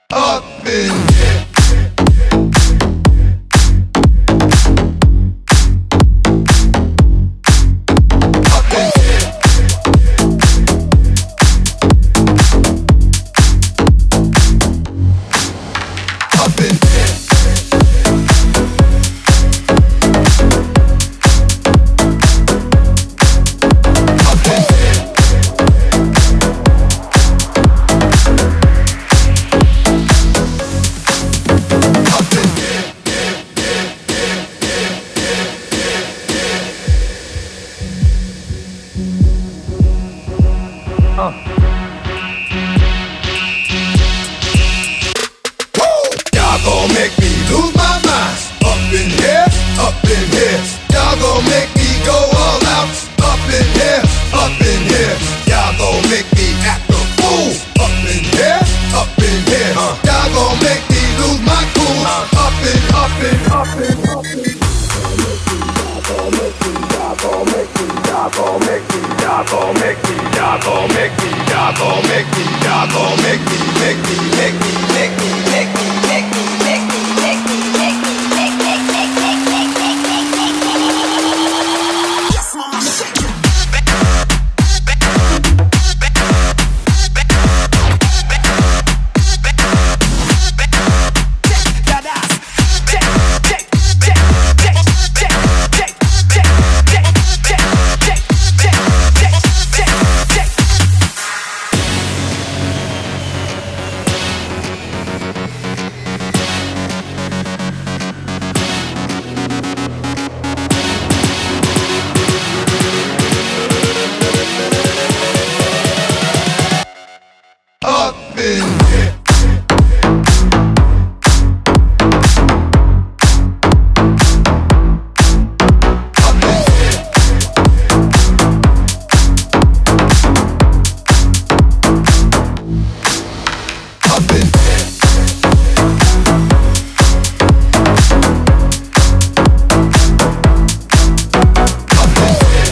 Up in here. Up in here. Up in here. Y'all gon' make me lose my mind. Up in here, up in here. Y'all gon' make me go all out. Up in here, up in here. Y'all gon' make me act a fool. Up in here, up in here. Y'all gon' make me lose my cool. Up in, up in, up in, up in. Y'all gon' make me, y'all gon' make me, y'all gon' make me, y'all gon' make me, y'all gon' make me, y'all gon' make me, y'all gon' make me, make me, make me, make me, make me, make me, make me, make me, make me, make me, make me, make me, make me. Yes, mama, shake it. Up in here. Up in here. Up in here. Up in here.